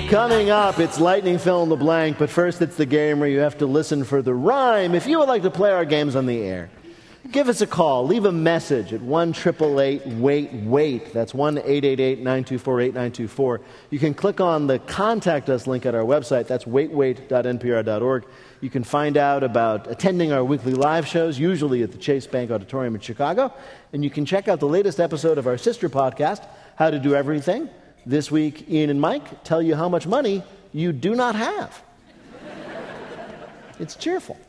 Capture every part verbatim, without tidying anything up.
Coming up, it's Lightning Fill in the Blank, but first it's the game where you have to listen for the rhyme. If you would like to play our games on the air, give us a call. Leave a message at one eight eight eight wait wait. That's one eight eight eight nine two four eight nine two four. You can click on the Contact Us link at our website. That's wait wait dot n p r dot org. You can find out about attending our weekly live shows, usually at the Chase Bank Auditorium in Chicago. And you can check out the latest episode of our sister podcast, How to Do Everything. This week, Ian and Mike tell you how much money you do not have. It's cheerful.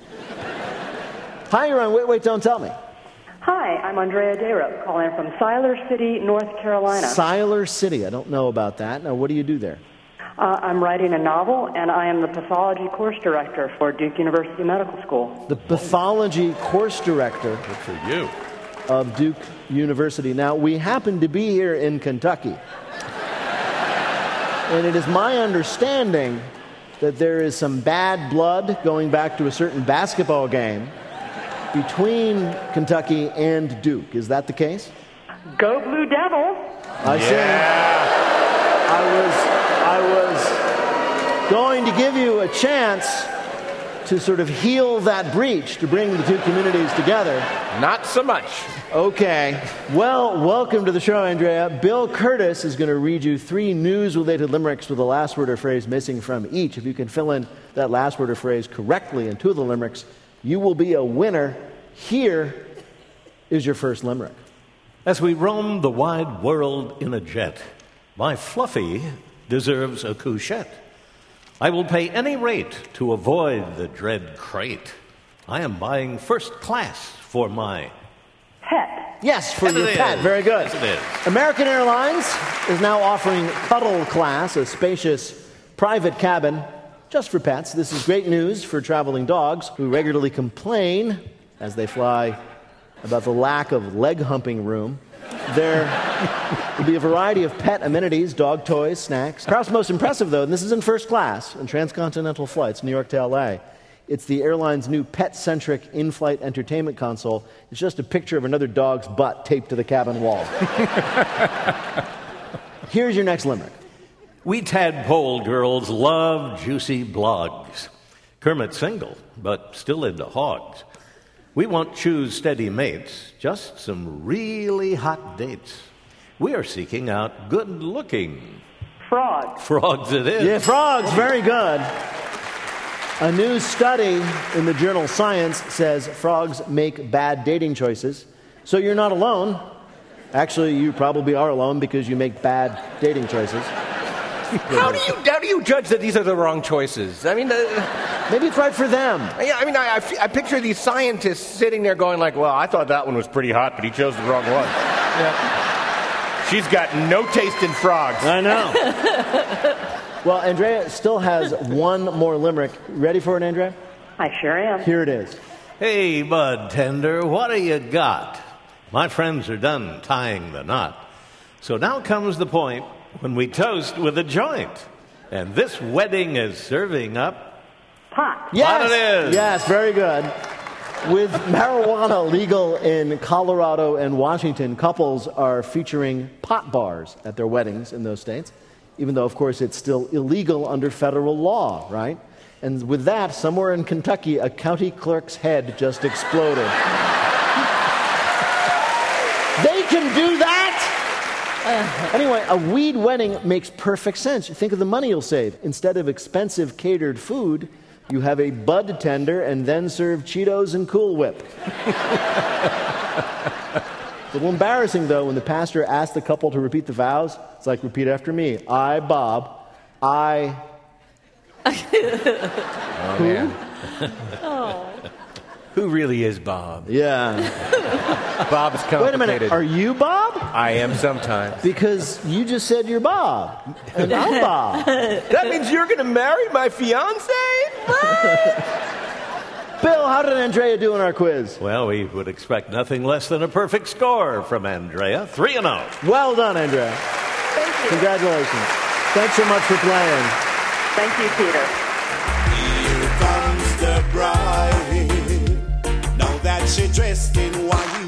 Hi, you're on Wait, Wait, Don't Tell Me. Hi, I'm Andrea Dayrup, calling from Siler City, North Carolina. Siler City. I don't know about that. Now, what do you do there? Uh, I'm writing a novel, and I am the pathology course director for Duke University Medical School. The pathology course director. Good for you. Of Duke University. Now, we happen to be here in Kentucky. And it is my understanding that there is some bad blood going back to a certain basketball game between Kentucky and Duke. Is that the case? Go Blue Devils! I yeah. see. I was, I was going to give you a chance to sort of heal that breach, to bring the two communities together. Not so much. Okay. Well, welcome to the show, Andrea. Bill Curtis is going to read you three news-related limericks with a last word or phrase missing from each. If you can fill in that last word or phrase correctly in two of the limericks, you will be a winner. Here is your first limerick. As we roam the wide world in a jet, my Fluffy deserves a couchette. I will pay any rate to avoid the dread crate. I am buying first class for my pet. Yes, for Yes, your it pet. is. Very good. Yes, it is. American Airlines is now offering Cuddle Class, a spacious private cabin just for pets. This is great news for traveling dogs who regularly complain as they fly about the lack of leg humping room. There will be a variety of pet amenities, dog toys, snacks. Perhaps most impressive, though, and this is in first class in transcontinental flights, New York to L A. It's the airline's new pet-centric in-flight entertainment console. It's just a picture of another dog's butt taped to the cabin wall. Here's your next limerick. We tadpole girls love juicy blogs. Kermit's single, but still into hogs. We won't choose steady mates, just some really hot dates. We are seeking out good-looking Frogs. frogs it is. Yeah, frogs, very good. A new study in the journal Science says frogs make bad dating choices. So you're not alone. Actually, you probably are alone because you make bad dating choices. How do you how do you judge that these are the wrong choices? I mean, uh, maybe it's right for them. Yeah, I mean, I, I, I picture these scientists sitting there going like, "Well, I thought that one was pretty hot, but he chose the wrong one." Yeah. She's got no taste in frogs. I know. Well, Andrea still has one more limerick. Ready for it, Andrea? I sure am. Here it is. Hey, bud tender, what do you got? My friends are done tying the knot. So now comes the point when we toast with a joint. And this wedding is serving up pot. Yes, pot it is. Yes, very good. With marijuana legal in Colorado and Washington, couples are featuring pot bars at their weddings in those states, even though, of course, it's still illegal under federal law, right? And with that, somewhere in Kentucky, a county clerk's head just exploded. They can do that? Anyway, a weed wedding makes perfect sense. Think of the money you'll save. Instead of expensive catered food, you have a bud tender and then serve Cheetos and Cool Whip. A little embarrassing, though, when the pastor asked the couple to repeat the vows. It's like, repeat after me. I, Bob, I... Oh, Who? man. Oh. Who really is Bob? Yeah. Bob is complicated. Wait a minute. Are you Bob? I am sometimes. Because you just said you're Bob. And I'm Bob. That means you're going to marry my fiance? Bill, how did Andrea do in our quiz? Well, we would expect nothing less than a perfect score from Andrea. Three and oh. Well done, Andrea. Thank you. Congratulations. Thanks so much for playing. Thank you, Peter. Here comes the bride. Now that she dressed in white.